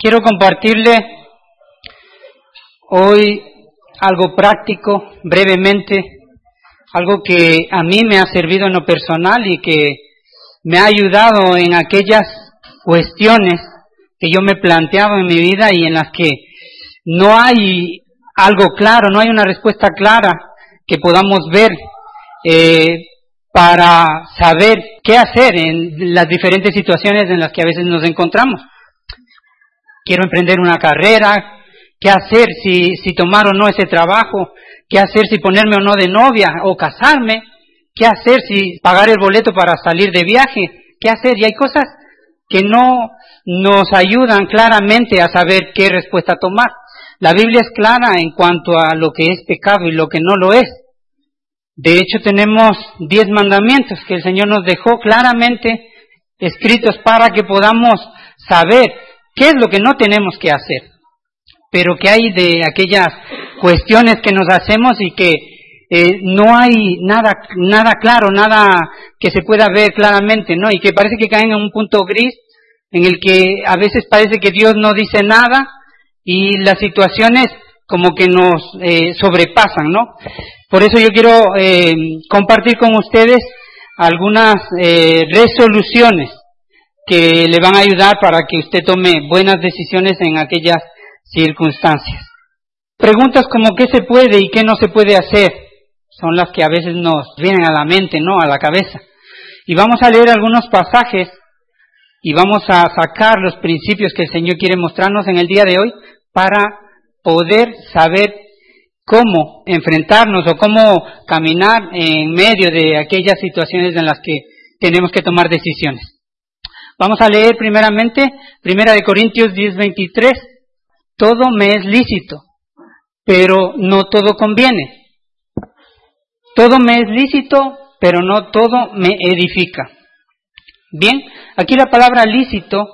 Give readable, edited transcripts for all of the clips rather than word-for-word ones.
Quiero compartirle hoy algo práctico, brevemente, algo que a mí me ha servido en lo personal y que me ha ayudado en aquellas cuestiones que yo me planteaba en mi vida y en las que no hay algo claro, no hay una respuesta clara que podamos ver para saber qué hacer en las diferentes situaciones en las que a veces nos encontramos. Quiero emprender una carrera, qué hacer si tomar o no ese trabajo, qué hacer si ponerme o no de novia o casarme, qué hacer si pagar el boleto para salir de viaje, qué hacer. Y hay cosas que no nos ayudan claramente a saber qué respuesta tomar. La Biblia es clara en cuanto a lo que es pecado y lo que no lo es. De hecho, tenemos 10 mandamientos que el Señor nos dejó claramente escritos para que podamos saber qué es lo que no tenemos que hacer. Pero que hay de aquellas cuestiones que nos hacemos y que no hay nada claro, nada que se pueda ver claramente, ¿no? Y que parece que caen en un punto gris en el que a veces parece que Dios no dice nada y las situaciones como que nos sobrepasan, ¿no? Por eso yo quiero compartir con ustedes algunas resoluciones que le van a ayudar para que usted tome buenas decisiones en aquellas circunstancias. Preguntas como qué se puede y qué no se puede hacer son las que a veces nos vienen a la mente, ¿no? A la cabeza. Y vamos a leer algunos pasajes y vamos a sacar los principios que el Señor quiere mostrarnos en el día de hoy para poder saber cómo enfrentarnos o cómo caminar en medio de aquellas situaciones en las que tenemos que tomar decisiones. Vamos a leer primeramente 1 Corintios 10:23. Todo me es lícito, pero no todo conviene. Todo me es lícito, pero no todo me edifica. Bien, aquí la palabra lícito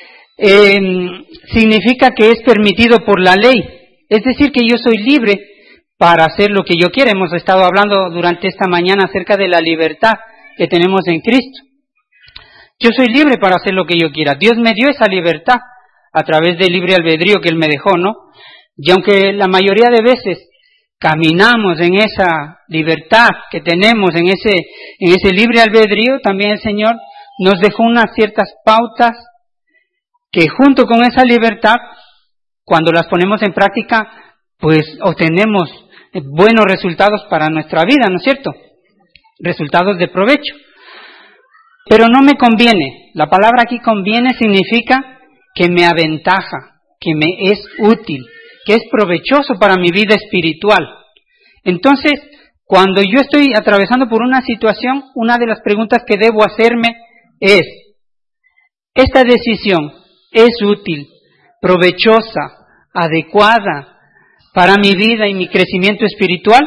significa que es permitido por la ley. Es decir, que yo soy libre para hacer lo que yo quiera. Hemos estado hablando durante esta mañana acerca de la libertad que tenemos en Cristo. Yo soy libre para hacer lo que yo quiera. Dios me dio esa libertad a través del libre albedrío que Él me dejó, ¿no? Y aunque la mayoría de veces caminamos en esa libertad que tenemos, en ese libre albedrío, también el Señor nos dejó unas ciertas pautas que junto con esa libertad, cuando las ponemos en práctica, pues obtenemos buenos resultados para nuestra vida, ¿no es cierto? Resultados de provecho. Pero no me conviene. La palabra aquí conviene significa que me aventaja, que me es útil, que es provechoso para mi vida espiritual. Entonces, cuando yo estoy atravesando por una situación, una de las preguntas que debo hacerme es, ¿esta decisión es útil, provechosa, adecuada para mi vida y mi crecimiento espiritual?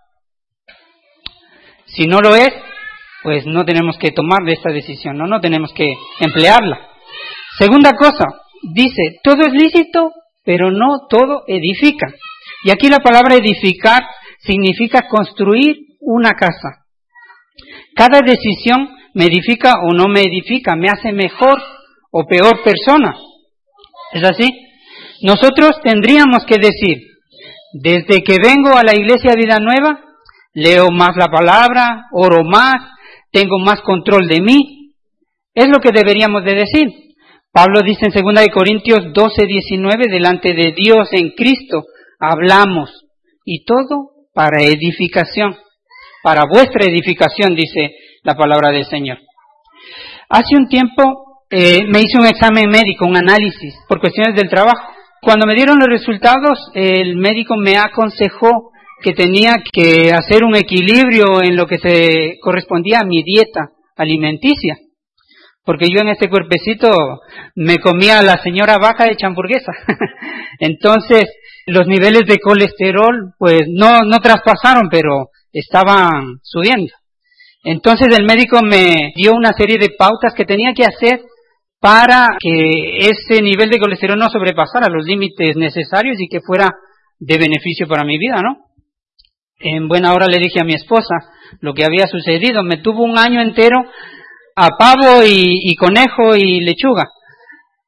Si no lo es, pues no tenemos que tomar esta decisión, no tenemos que emplearla. Segunda cosa, dice, todo es lícito, pero no todo edifica. Y aquí la palabra edificar significa construir una casa. Cada decisión me edifica o no me edifica, me hace mejor o peor persona. ¿Es así? Nosotros tendríamos que decir, desde que vengo a la iglesia Vida Nueva, leo más la palabra, oro más, tengo más control de mí. Es lo que deberíamos de decir. Pablo dice en 2 Corintios 12:19, delante de Dios en Cristo hablamos, y todo para edificación, para vuestra edificación, dice la palabra del Señor. Hace un tiempo me hice un examen médico, un análisis, por cuestiones del trabajo. Cuando me dieron los resultados, el médico me aconsejó que tenía que hacer un equilibrio en lo que se correspondía a mi dieta alimenticia. Porque yo en este cuerpecito me comía a la señora vaca hecha hamburguesa. Entonces, los niveles de colesterol, pues no traspasaron, pero estaban subiendo. Entonces el médico me dio una serie de pautas que tenía que hacer para que ese nivel de colesterol no sobrepasara los límites necesarios y que fuera de beneficio para mi vida, ¿no? En buena hora le dije a mi esposa lo que había sucedido. Me tuvo un año entero a pavo y conejo y lechuga.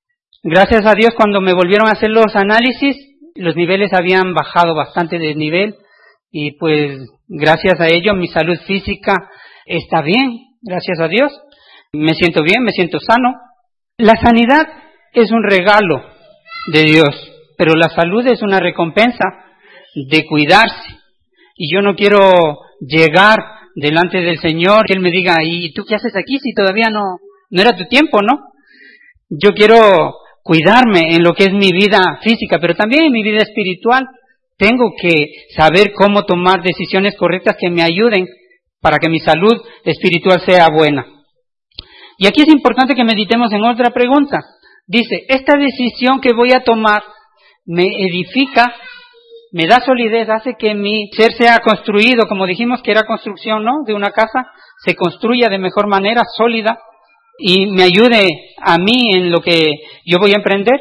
Gracias a Dios, cuando me volvieron a hacer los análisis, los niveles habían bajado bastante de nivel y pues gracias a ello mi salud física está bien, gracias a Dios. Me siento bien, me siento sano. La sanidad es un regalo de Dios, pero la salud es una recompensa de cuidarse. Y yo no quiero llegar delante del Señor, que Él me diga, ¿y tú qué haces aquí si todavía no era tu tiempo, no? Yo quiero cuidarme en lo que es mi vida física, pero también en mi vida espiritual. Tengo que saber cómo tomar decisiones correctas que me ayuden para que mi salud espiritual sea buena. Y aquí es importante que meditemos en otra pregunta. Dice, ¿esta decisión que voy a tomar me edifica, me da solidez, hace que mi ser sea construido, como dijimos que era construcción, ¿no?, de una casa, se construya de mejor manera, sólida, y me ayude a mí en lo que yo voy a emprender?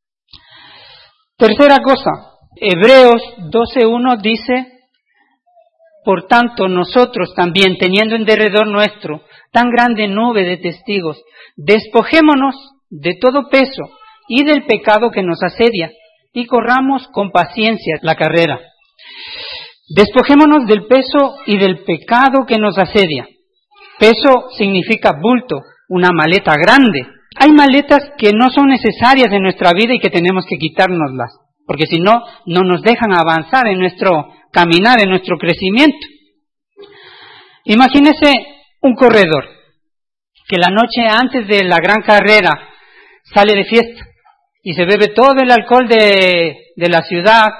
Tercera cosa, Hebreos 12:1 dice, por tanto nosotros también, teniendo en derredor nuestro tan grande nube de testigos, despojémonos de todo peso y del pecado que nos asedia, y corramos con paciencia la carrera. Despojémonos del peso y del pecado que nos asedia. Peso significa bulto, una maleta grande. Hay maletas que no son necesarias en nuestra vida y que tenemos que quitárnoslas, porque si no, no nos dejan avanzar en nuestro caminar, en nuestro crecimiento. Imagínese un corredor que la noche antes de la gran carrera sale de fiesta y se bebe todo el alcohol de la ciudad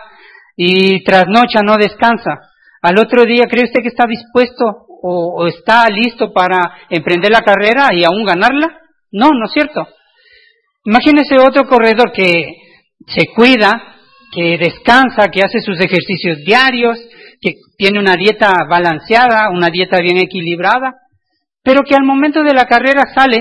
y trasnocha, no descansa. Al otro día, ¿cree usted que está dispuesto o está listo para emprender la carrera y aún ganarla? No, no es cierto. Imagínese otro corredor que se cuida, que descansa, que hace sus ejercicios diarios, que tiene una dieta balanceada, una dieta bien equilibrada, pero que al momento de la carrera sale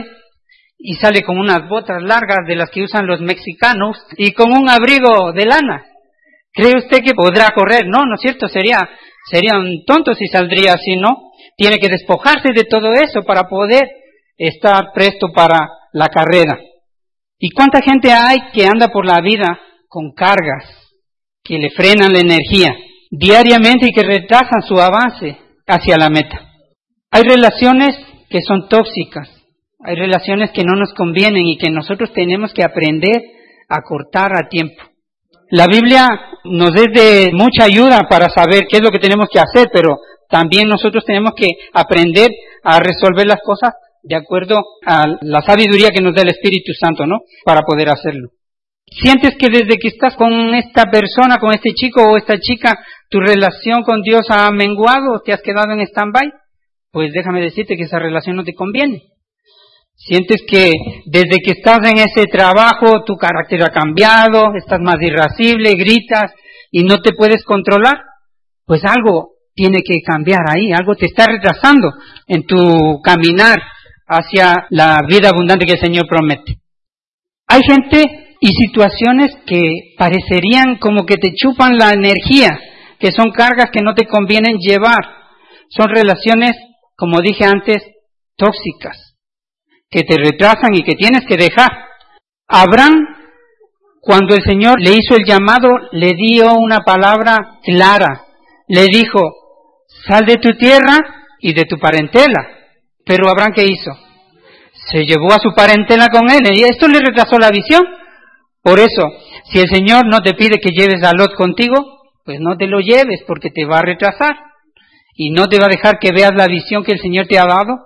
con unas botas largas de las que usan los mexicanos y con un abrigo de lana. ¿Cree usted que podrá correr? No, no es cierto, sería un tonto si saldría así, ¿no? Tiene que despojarse de todo eso para poder estar presto para la carrera. ¿Y cuánta gente hay que anda por la vida con cargas que le frenan la energía diariamente y que retrasan su avance hacia la meta? Hay relaciones que son tóxicas, hay relaciones que no nos convienen y que nosotros tenemos que aprender a cortar a tiempo. La Biblia nos es de mucha ayuda para saber qué es lo que tenemos que hacer, pero también nosotros tenemos que aprender a resolver las cosas de acuerdo a la sabiduría que nos da el Espíritu Santo, ¿no?, para poder hacerlo. ¿Sientes que desde que estás con esta persona, con este chico o esta chica, tu relación con Dios ha menguado o te has quedado en stand-by? Pues déjame decirte que esa relación no te conviene. ¿Sientes que desde que estás en ese trabajo tu carácter ha cambiado, estás más irascible, gritas y no te puedes controlar? Pues algo tiene que cambiar ahí, algo te está retrasando en tu caminar hacia la vida abundante que el Señor promete. Hay gente y situaciones que parecerían como que te chupan la energía, que son cargas que no te convienen llevar. Son relaciones, como dije antes, tóxicas, que te retrasan y que tienes que dejar. Abraham, cuando el Señor le hizo el llamado, le dio una palabra clara. Le dijo, sal de tu tierra y de tu parentela. Pero Abraham, ¿qué hizo? Se llevó a su parentela con él y esto le retrasó la visión. Por eso, si el Señor no te pide que lleves a Lot contigo, pues no te lo lleves porque te va a retrasar y no te va a dejar que veas la visión que el Señor te ha dado.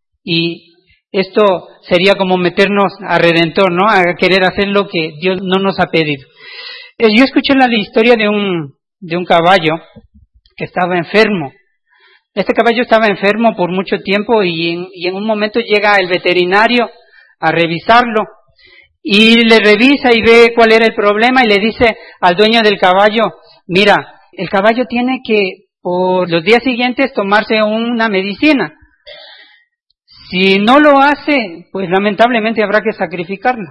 Y esto sería como meternos a Redentor, ¿no?, a querer hacer lo que Dios no nos ha pedido. Yo escuché la historia de un caballo que estaba enfermo. Este caballo estaba enfermo por mucho tiempo y en un momento llega el veterinario a revisarlo y le revisa y ve cuál era el problema y le dice al dueño del caballo, mira, el caballo tiene que por los días siguientes tomarse una medicina. Si no lo hace, pues lamentablemente habrá que sacrificarlo.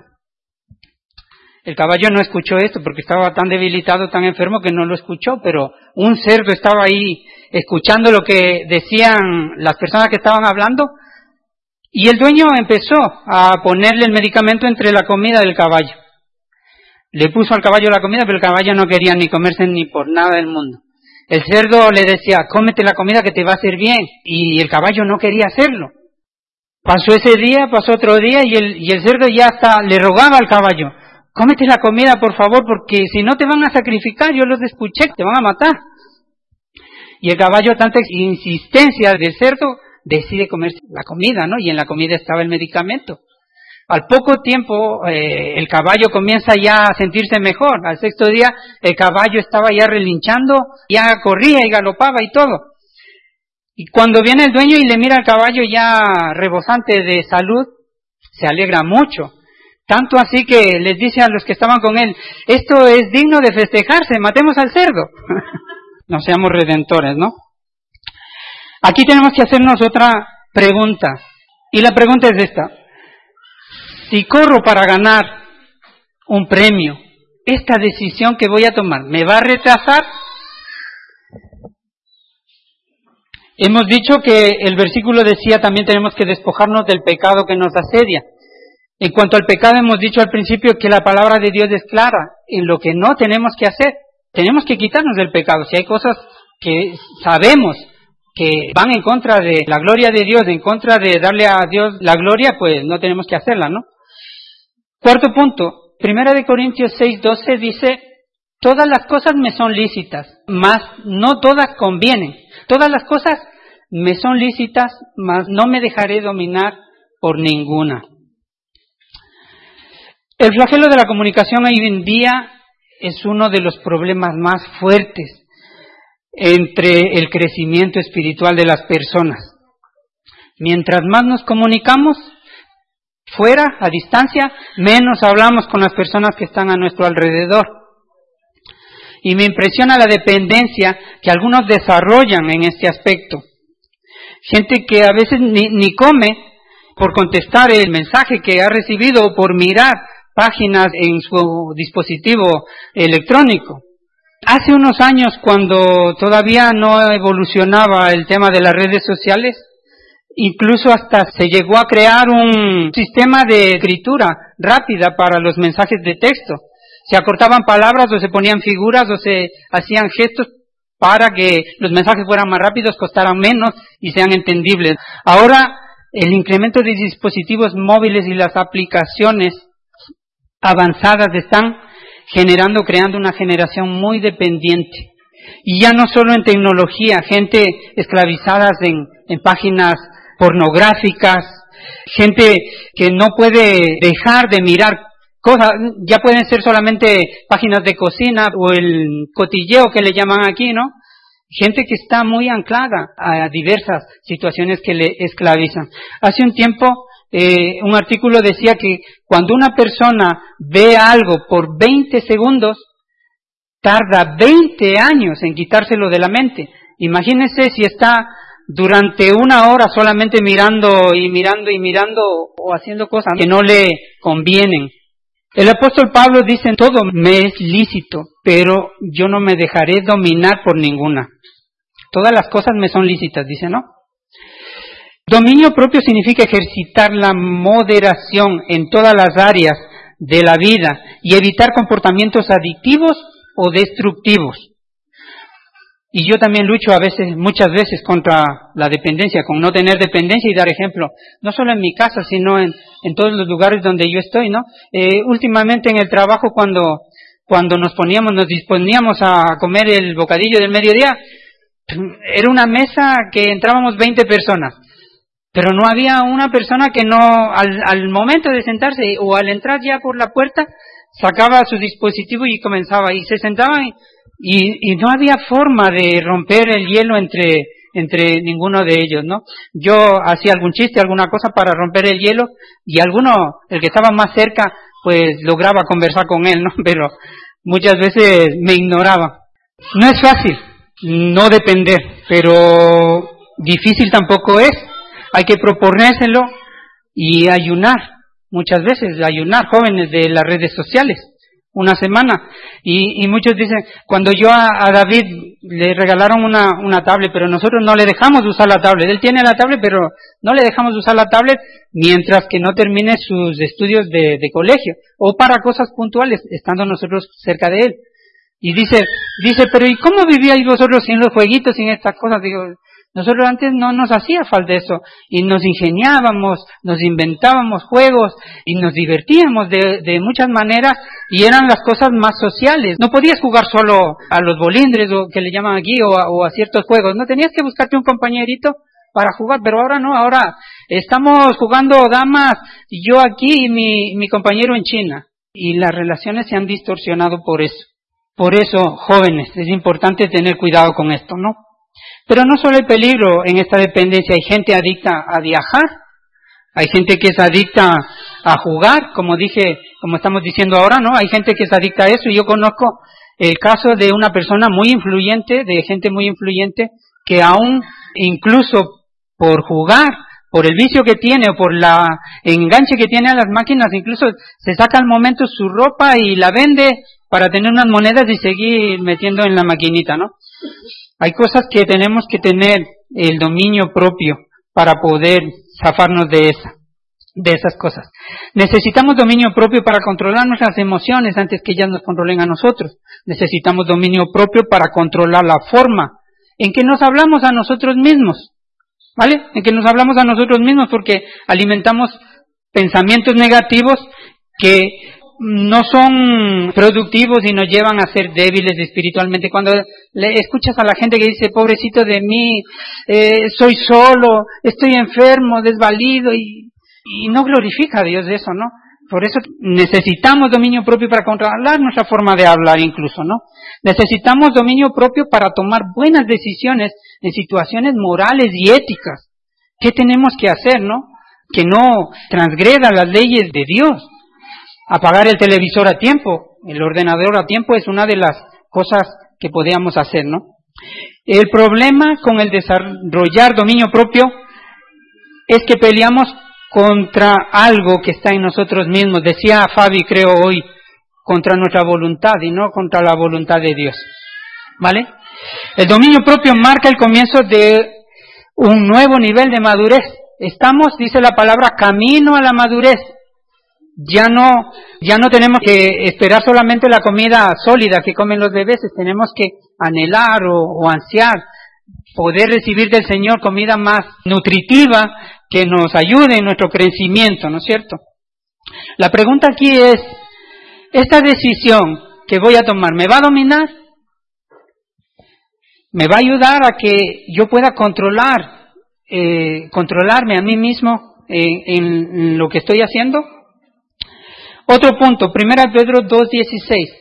El caballo no escuchó esto porque estaba tan debilitado, tan enfermo que no lo escuchó, pero un cerdo estaba ahí escuchando lo que decían las personas que estaban hablando y el dueño empezó a ponerle el medicamento entre la comida del caballo. Le puso al caballo la comida, pero el caballo no quería ni comerse ni por nada del mundo. El cerdo le decía, cómete la comida que te va a hacer bien, y el caballo no quería hacerlo. Pasó ese día, pasó otro día, y el cerdo ya hasta le rogaba al caballo, cómete la comida por favor, porque si no te van a sacrificar, yo los escuché, te van a matar. Y el caballo, tanta insistencia del cerdo, decide comerse la comida, ¿no? Y en la comida estaba el medicamento. Al poco tiempo, el caballo comienza ya a sentirse mejor. Al sexto día, el caballo estaba ya relinchando, ya corría y galopaba y todo. Y cuando viene el dueño y le mira al caballo ya rebosante de salud, se alegra mucho. Tanto así que les dice a los que estaban con él, esto es digno de festejarse, matemos al cerdo. No seamos redentores, ¿no? Aquí tenemos que hacernos otra pregunta. Y la pregunta es esta. Si corro para ganar un premio, ¿esta decisión que voy a tomar me va a retrasar? Hemos dicho que el versículo decía también tenemos que despojarnos del pecado que nos asedia. En cuanto al pecado hemos dicho al principio que la palabra de Dios es clara en lo que no tenemos que hacer. Tenemos que quitarnos del pecado. Si hay cosas que sabemos que van en contra de la gloria de Dios, en contra de darle a Dios la gloria, pues no tenemos que hacerla, ¿no? Cuarto punto, 1 Corintios 6:12 dice, todas las cosas me son lícitas, mas no todas convienen. Todas las cosas me son lícitas, mas no me dejaré dominar por ninguna. El flagelo de la comunicación hoy en día es uno de los problemas más fuertes entre el crecimiento espiritual de las personas. Mientras más nos comunicamos, fuera, a distancia, menos hablamos con las personas que están a nuestro alrededor. Y me impresiona la dependencia que algunos desarrollan en este aspecto. Gente que a veces ni come por contestar el mensaje que ha recibido o por mirar páginas en su dispositivo electrónico. Hace unos años, cuando todavía no evolucionaba el tema de las redes sociales, incluso hasta se llegó a crear un sistema de escritura rápida para los mensajes de texto. Se acortaban palabras o se ponían figuras o se hacían gestos para que los mensajes fueran más rápidos, costaran menos y sean entendibles. Ahora, el incremento de dispositivos móviles y las aplicaciones avanzadas están creando una generación muy dependiente. Y ya no solo en tecnología, gente esclavizadas en páginas pornográficas, gente que no puede dejar de mirar cosas, ya pueden ser solamente páginas de cocina o el cotilleo que le llaman aquí, ¿no? Gente que está muy anclada a diversas situaciones que le esclavizan. Hace un tiempo, un artículo decía que cuando una persona ve algo por 20 segundos, tarda 20 años en quitárselo de la mente. Imagínense si está durante una hora solamente mirando y mirando y mirando o haciendo cosas que no le convienen. El apóstol Pablo dice, todo me es lícito, pero yo no me dejaré dominar por ninguna. Todas las cosas me son lícitas, dice, ¿no? Dominio propio significa ejercitar la moderación en todas las áreas de la vida y evitar comportamientos adictivos o destructivos. Y yo también lucho muchas veces contra la dependencia, con no tener dependencia y dar ejemplo, no solo en mi casa, sino en todos los lugares donde yo estoy, ¿no? Últimamente en el trabajo, cuando nos disponíamos a comer el bocadillo del mediodía, era una mesa que entrábamos 20 personas, pero no había una persona que no, al momento de sentarse o al entrar ya por la puerta, sacaba su dispositivo y comenzaba, y se sentaban y no había forma de romper el hielo entre ninguno de ellos, ¿no? Yo hacía algún chiste, alguna cosa para romper el hielo, y el que estaba más cerca, pues lograba conversar con él, ¿no? Pero muchas veces me ignoraba. No es fácil no depender, pero difícil tampoco es. Hay que proponérselo y ayunar, muchas veces, jóvenes de las redes sociales. una semana. Y muchos dicen, cuando yo a David le regalaron una tablet, pero nosotros no le dejamos de usar la tablet. Él tiene la tablet, pero no le dejamos de usar la tablet mientras que no termine sus estudios de colegio, o para cosas puntuales, estando nosotros cerca de él. Y dice, pero ¿y cómo vivíais vosotros sin los jueguitos, sin estas cosas? Digo, nosotros antes no nos hacía falta eso, y nos ingeniábamos, nos inventábamos juegos, y nos divertíamos de muchas maneras, y eran las cosas más sociales. No podías jugar solo a los bolindres, o que le llaman aquí, o a ciertos juegos. No, tenías que buscarte un compañerito para jugar, pero ahora no, ahora estamos jugando damas, yo aquí y mi compañero en China, y las relaciones se han distorsionado por eso. Por eso, jóvenes, es importante tener cuidado con esto, ¿no? Pero no solo hay peligro en esta dependencia, hay gente adicta a viajar, hay gente que es adicta a jugar, como estamos diciendo ahora, ¿no? Hay gente que es adicta a eso, y yo conozco el caso de una persona muy influyente, de gente muy influyente, que aún, incluso por jugar, por el vicio que tiene, o por la enganche que tiene a las máquinas, incluso se saca al momento su ropa y la vende para tener unas monedas y seguir metiendo en la maquinita, ¿no? Hay cosas que tenemos que tener el dominio propio para poder zafarnos de esas cosas. Necesitamos dominio propio para controlar nuestras emociones antes que ellas nos controlen a nosotros. Necesitamos dominio propio para controlar la forma en que nos hablamos a nosotros mismos, ¿vale? En que nos hablamos a nosotros mismos, porque alimentamos pensamientos negativos que no son productivos y nos llevan a ser débiles espiritualmente. Cuando le escuchas a la gente que dice, pobrecito de mí, soy solo, estoy enfermo, desvalido, y no glorifica a Dios de eso, ¿no? Por eso necesitamos dominio propio para controlar nuestra forma de hablar incluso, ¿no? Necesitamos dominio propio para tomar buenas decisiones en situaciones morales y éticas. ¿Qué tenemos que hacer, no? Que no transgreda las leyes de Dios. Apagar el televisor a tiempo, el ordenador a tiempo es una de las cosas que podíamos hacer, ¿no? El problema con el desarrollar dominio propio es que peleamos contra algo que está en nosotros mismos. Decía Fabi, creo hoy, contra nuestra voluntad y no contra la voluntad de Dios, ¿vale? El dominio propio marca el comienzo de un nuevo nivel de madurez. Estamos, dice la palabra, camino a la madurez. Ya no tenemos que esperar solamente la comida sólida que comen los bebés, tenemos que anhelar o ansiar poder recibir del Señor comida más nutritiva que nos ayude en nuestro crecimiento, ¿no es cierto? La pregunta aquí es, ¿esta decisión que voy a tomar me va a dominar? ¿Me va a ayudar a que yo pueda controlarme a mí mismo en lo que estoy haciendo? Otro punto, 1 Pedro 2:16.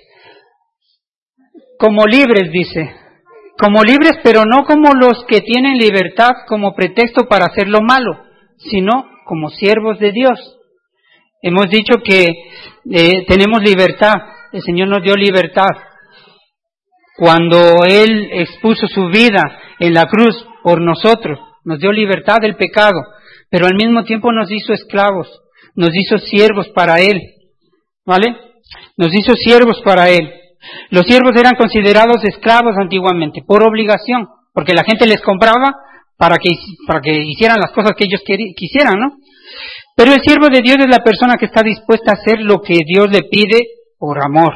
Como libres, dice. Como libres, pero no como los que tienen libertad como pretexto para hacer lo malo, sino como siervos de Dios. Hemos dicho que tenemos libertad. El Señor nos dio libertad. Cuando Él expuso su vida en la cruz por nosotros, nos dio libertad del pecado, pero al mismo tiempo nos hizo esclavos, nos hizo siervos para Él. ¿Vale? Nos hizo siervos para Él. Los siervos eran considerados esclavos antiguamente, por obligación, porque la gente les compraba para que hicieran las cosas que ellos quisieran, ¿no? Pero el siervo de Dios es la persona que está dispuesta a hacer lo que Dios le pide por amor.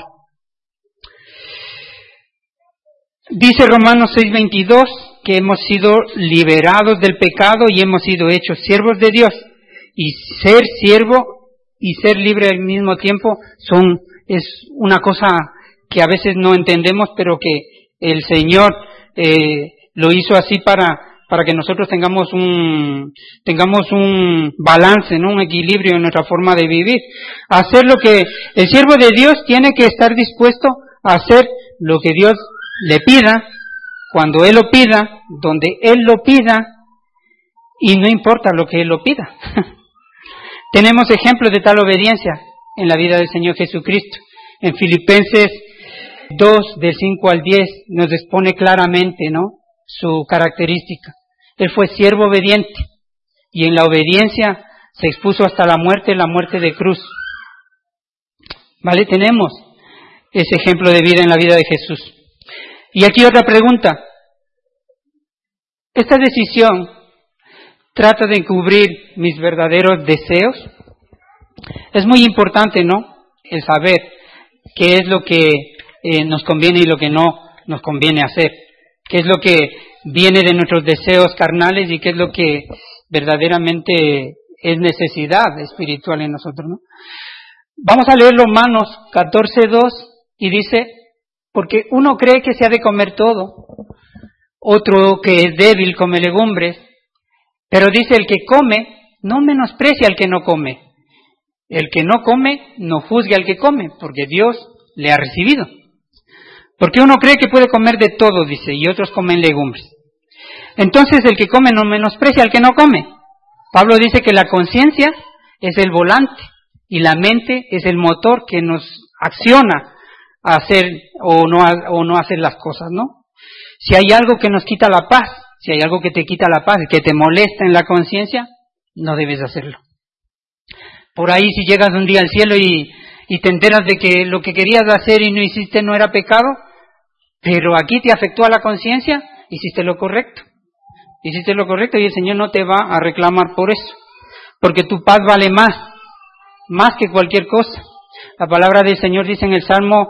Dice Romanos 6:22 que hemos sido liberados del pecado y hemos sido hechos siervos de Dios. Y ser siervo y ser libre al mismo tiempo es una cosa que a veces no entendemos, pero que el Señor lo hizo así para que nosotros tengamos un balance, ¿no? Un equilibrio en nuestra forma de vivir. Hacer lo que el siervo de Dios tiene que estar dispuesto a hacer lo que Dios le pida, cuando Él lo pida, donde Él lo pida, y no importa lo que Él lo pida. Tenemos ejemplos de tal obediencia en la vida del Señor Jesucristo. En Filipenses 2, del 5 al 10, nos expone claramente, ¿no?, su característica. Él fue siervo obediente, y en la obediencia se expuso hasta la muerte de cruz. ¿Vale? Tenemos ese ejemplo de vida en la vida de Jesús. Y aquí otra pregunta. ¿Esta decisión trata de encubrir mis verdaderos deseos? Es muy importante, ¿no?, el saber qué es lo que nos conviene y lo que no nos conviene hacer. Qué es lo que viene de nuestros deseos carnales y qué es lo que verdaderamente es necesidad espiritual en nosotros, ¿no? Vamos a leer Romanos 14:2 y dice: porque uno cree que se ha de comer todo, otro que es débil come legumbres, pero dice el que come no menosprecia al que no come. El que no come no juzgue al que come, porque Dios le ha recibido. Porque uno cree que puede comer de todo, dice, y otros comen legumbres. Entonces el que come no menosprecia al que no come. Pablo dice que la conciencia es el volante y la mente es el motor que nos acciona a hacer o no hacer las cosas, ¿no? Si hay algo que nos quita la paz, si hay algo que te quita la paz, que te molesta en la conciencia, no debes hacerlo. Por ahí, si llegas un día al cielo y te enteras de que lo que querías hacer y no hiciste no era pecado, pero aquí te afectó a la conciencia, hiciste lo correcto. Hiciste lo correcto y el Señor no te va a reclamar por eso, porque tu paz vale más que cualquier cosa. La palabra del Señor dice en el Salmo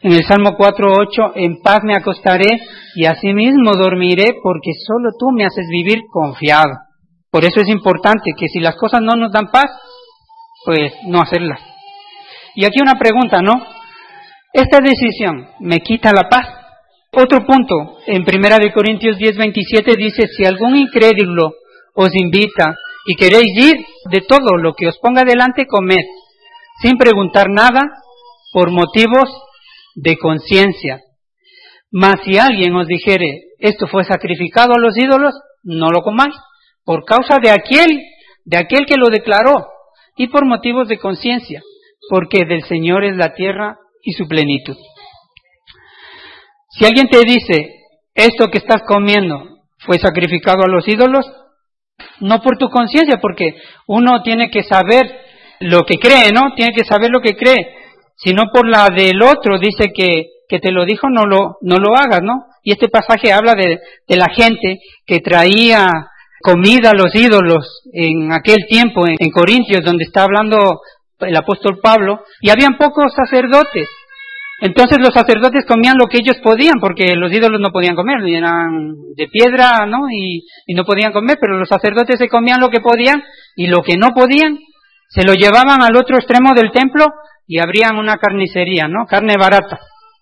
4:8, en paz me acostaré y asimismo dormiré, porque solo tú me haces vivir confiado. Por eso es importante que si las cosas no nos dan paz, pues no hacerlas. Y aquí una pregunta, ¿no? ¿Esta decisión me quita la paz? Otro punto, en 1 Corintios 10:27 dice: si algún incrédulo os invita y queréis ir, de todo lo que os ponga delante, comed, sin preguntar nada, por motivos de conciencia. Mas si alguien os dijere: esto fue sacrificado a los ídolos, no lo comáis, por causa de aquel que lo declaró, y por motivos de conciencia, porque del Señor es la tierra y su plenitud. Si alguien te dice: esto que estás comiendo fue sacrificado a los ídolos, no por tu conciencia, porque uno tiene que saber lo que cree, ¿no? Tiene que saber lo que cree, sino por la del otro, dice que te lo dijo, no lo hagas, ¿no? Y este pasaje habla de la gente que traía comida a los ídolos en aquel tiempo, en Corintios, donde está hablando el apóstol Pablo, y habían pocos sacerdotes. Entonces los sacerdotes comían lo que ellos podían, porque los ídolos no podían comer, eran de piedra, ¿no? Y no podían comer, pero los sacerdotes se comían lo que podían, y lo que no podían, se lo llevaban al otro extremo del templo y abrían una carnicería, ¿no? Carne barata.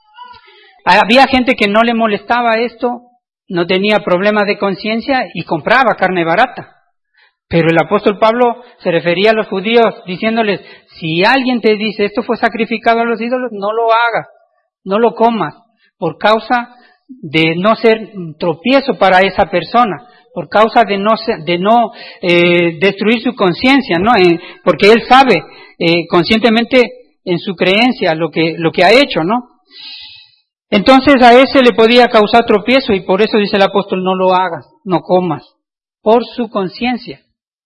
Había gente que no le molestaba esto, no tenía problemas de conciencia y compraba carne barata. Pero el apóstol Pablo se refería a los judíos diciéndoles: si alguien te dice esto fue sacrificado a los ídolos, no lo hagas, no lo comas, por causa de no ser tropiezo para esa persona, por causa de no destruir su conciencia, ¿no? Porque él sabe conscientemente en su creencia lo que ha hecho, ¿no? Entonces a ese le podía causar tropiezo y por eso dice el apóstol: no lo hagas, no comas, por su conciencia.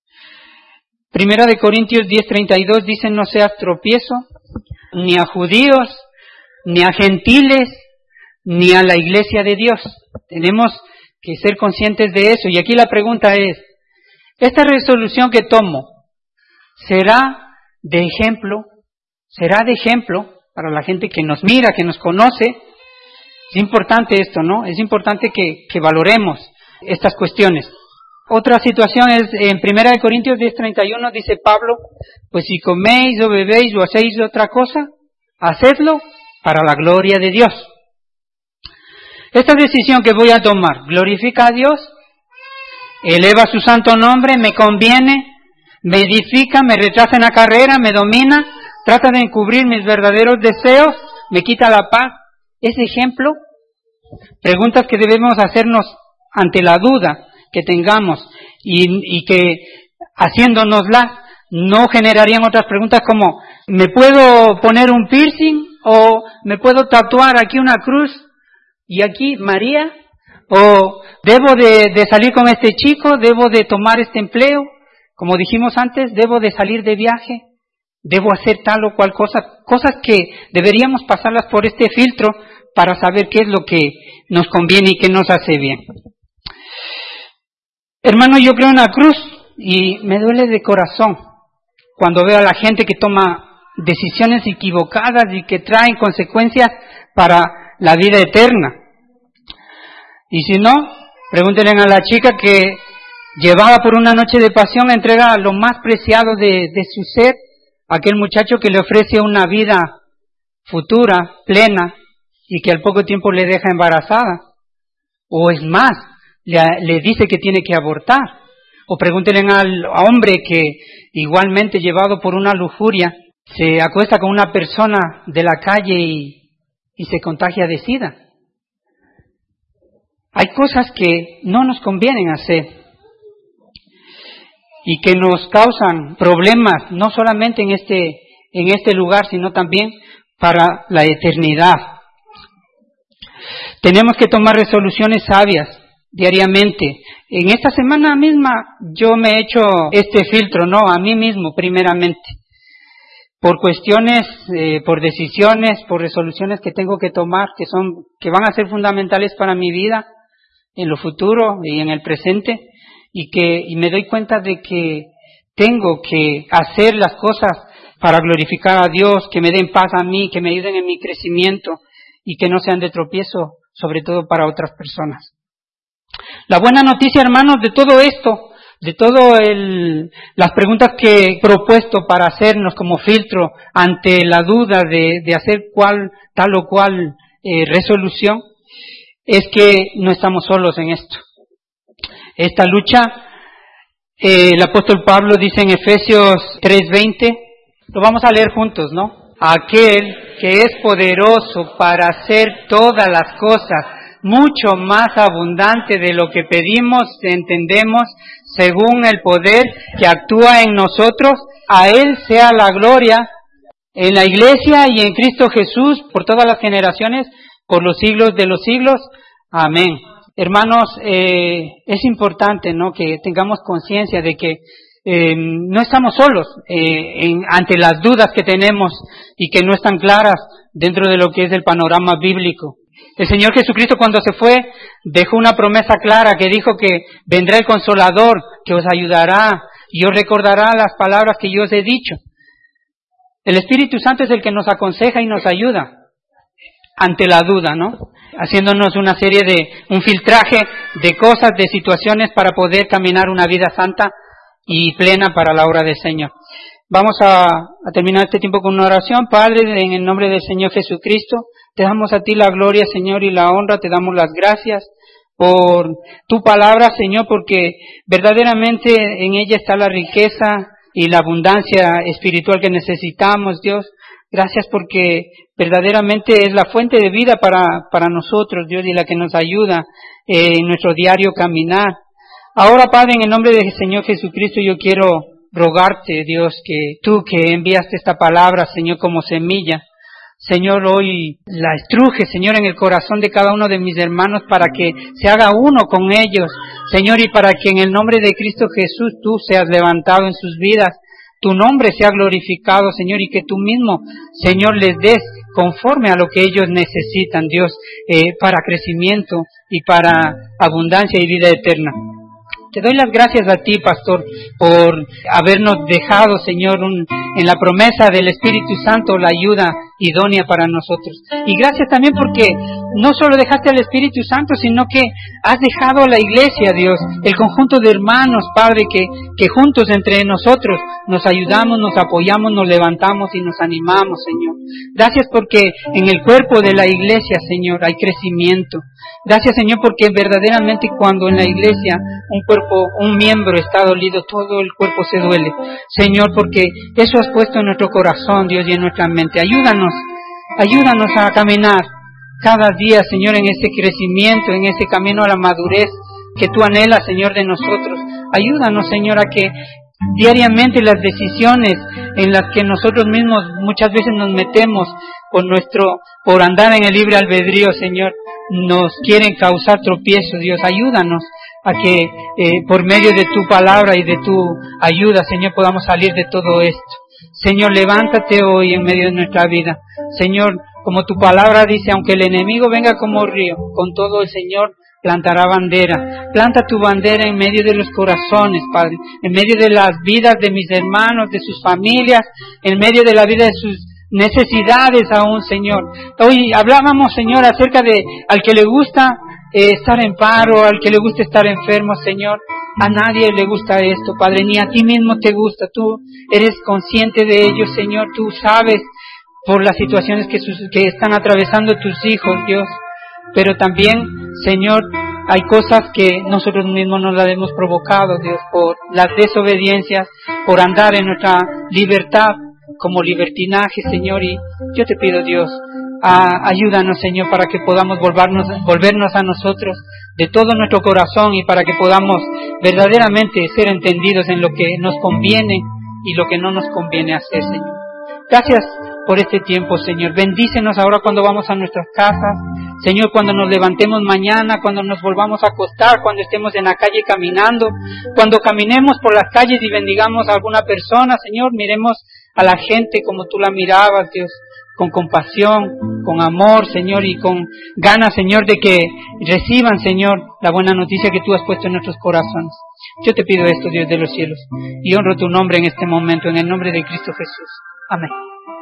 1 Corintios 10:32 dice: no seas tropiezo ni a judíos, ni a gentiles, ni a la iglesia de Dios. Tenemos que ser conscientes de eso. Y aquí la pregunta es: ¿esta resolución que tomo será de ejemplo? ¿Será de ejemplo para la gente que nos mira, que nos conoce? Es importante esto, ¿no? Es importante que valoremos estas cuestiones. Otra situación es en 1 Corintios 10:31 dice Pablo: pues si coméis o bebéis o hacéis otra cosa, hacedlo para la gloria de Dios. Esta decisión que voy a tomar, ¿glorifica a Dios? ¿Eleva su santo nombre? ¿Me conviene? ¿Me edifica? ¿Me retrasa en la carrera? ¿Me domina? ¿Trata de encubrir mis verdaderos deseos? ¿Me quita la paz? ¿Es ejemplo? Preguntas que debemos hacernos ante la duda que tengamos y que haciéndonoslas no generarían otras preguntas como: ¿me puedo poner un piercing? ¿O me puedo tatuar aquí una cruz y aquí María? ¿O debo de salir con este chico? ¿Debo de tomar este empleo? Como dijimos antes, ¿debo de salir de viaje? debo hacer tal o cual cosa, cosas que deberíamos pasarlas por este filtro para saber qué es lo que nos conviene y qué nos hace bien. Hermano, yo creo en la cruz y me duele de corazón cuando veo a la gente que toma decisiones equivocadas y que traen consecuencias para la vida eterna. Y si no, pregúntenle a la chica que, llevada por una noche de pasión, entrega lo más preciado de su ser a aquel muchacho que le ofrece una vida futura, plena, y que al poco tiempo le deja embarazada. O es más, le dice que tiene que abortar. O pregúntenle al hombre que, igualmente llevado por una lujuria, se acuesta con una persona de la calle y se contagia de SIDA. Hay cosas que no nos convienen hacer y que nos causan problemas, no solamente en este lugar, sino también para la eternidad. Tenemos que tomar resoluciones sabias diariamente. En esta semana misma yo me he hecho este filtro, a mí mismo primeramente, por cuestiones, por decisiones, por resoluciones que tengo que tomar, que van a ser fundamentales para mi vida en lo futuro y en el presente, y me doy cuenta de que tengo que hacer las cosas para glorificar a Dios, que me den paz a mí, que me ayuden en mi crecimiento y que no sean de tropiezo, sobre todo para otras personas. La buena noticia, hermanos, de todo esto, de todo las preguntas que he propuesto para hacernos como filtro ante la duda de hacer tal o cual resolución, es que no estamos solos en esto. Esta lucha, el apóstol Pablo dice en Efesios 3:20, lo vamos a leer juntos, ¿no? Aquel que es poderoso para hacer todas las cosas mucho más abundante de lo que pedimos, entendemos, según el poder que actúa en nosotros, a Él sea la gloria en la Iglesia y en Cristo Jesús por todas las generaciones, por los siglos de los siglos. Amén. Hermanos, es importante, ¿no?, que tengamos conciencia de que no estamos solos ante las dudas que tenemos y que no están claras dentro de lo que es el panorama bíblico. El Señor Jesucristo, cuando se fue, dejó una promesa clara que dijo que vendrá el Consolador, que os ayudará y os recordará las palabras que yo os he dicho. El Espíritu Santo es el que nos aconseja y nos ayuda ante la duda, ¿no? Haciéndonos un filtraje de cosas, de situaciones para poder caminar una vida santa y plena para la obra del Señor. Vamos a terminar este tiempo con una oración. Padre, en el nombre del Señor Jesucristo, te damos a ti la gloria, Señor, y la honra, te damos las gracias por tu palabra, Señor, porque verdaderamente en ella está la riqueza y la abundancia espiritual que necesitamos, Dios. Gracias porque verdaderamente es la fuente de vida para nosotros, Dios, y la que nos ayuda en nuestro diario caminar. Ahora, Padre, en el nombre del Señor Jesucristo, yo quiero rogarte, Dios, que tú que enviaste esta palabra, Señor, como semilla, Señor, hoy la estruje, Señor, en el corazón de cada uno de mis hermanos para que se haga uno con ellos, Señor, y para que en el nombre de Cristo Jesús tú seas levantado en sus vidas, tu nombre sea glorificado, Señor, y que tú mismo, Señor, les des conforme a lo que ellos necesitan, Dios, para crecimiento y para abundancia y vida eterna. Te doy las gracias a ti, pastor, por habernos dejado, Señor, en la promesa del Espíritu Santo la ayuda idónea para nosotros. Y gracias también porque no solo dejaste al Espíritu Santo, sino que has dejado a la iglesia, Dios, el conjunto de hermanos, Padre, que juntos entre nosotros nos ayudamos, nos apoyamos, nos levantamos y nos animamos, Señor. Gracias porque en el cuerpo de la iglesia, Señor, hay crecimiento. Gracias, Señor, porque verdaderamente cuando en la iglesia un miembro está dolido, todo el cuerpo se duele. Señor, porque eso has puesto en nuestro corazón, Dios, y en nuestra mente. Ayúdanos a caminar cada día, Señor, en ese crecimiento, en ese camino a la madurez que tú anhelas, Señor, de nosotros. Ayúdanos, Señor, a que diariamente las decisiones en las que nosotros mismos muchas veces nos metemos por andar en el libre albedrío, Señor, nos quieren causar tropiezo. Dios, ayúdanos a que por medio de tu palabra y de tu ayuda, Señor, podamos salir de todo esto. Señor, levántate hoy en medio de nuestra vida. Señor, como tu palabra dice, aunque el enemigo venga como río, con todo el Señor plantará bandera. Planta tu bandera en medio de los corazones, Padre, en medio de las vidas de mis hermanos, de sus familias, en medio de la vida de sus necesidades aún, Señor. Hoy hablábamos, Señor, acerca de al que le gusta estar en paro, al que le gusta estar enfermo, Señor. A nadie le gusta esto, Padre, ni a ti mismo te gusta. Tú eres consciente de ello, Señor. Tú sabes por las situaciones que están atravesando tus hijos, Dios. Pero también, Señor, hay cosas que nosotros mismos nos las hemos provocado, Dios, por las desobediencias, por andar en nuestra libertad como libertinaje, Señor. Y yo te pido, Dios, ayúdanos, Señor, para que podamos volvernos a nosotros de todo nuestro corazón y para que podamos verdaderamente ser entendidos en lo que nos conviene y lo que no nos conviene hacer, Señor. Gracias por este tiempo, Señor. Bendícenos ahora cuando vamos a nuestras casas, Señor, cuando nos levantemos mañana, cuando nos volvamos a acostar, cuando estemos en la calle caminando, cuando caminemos por las calles y bendigamos a alguna persona, Señor, miremos a la gente como tú la mirabas, Dios, con compasión, con amor, Señor, y con ganas, Señor, de que reciban, Señor, la buena noticia que tú has puesto en nuestros corazones. Yo te pido esto, Dios de los cielos, y honro tu nombre en este momento, en el nombre de Cristo Jesús. Amén.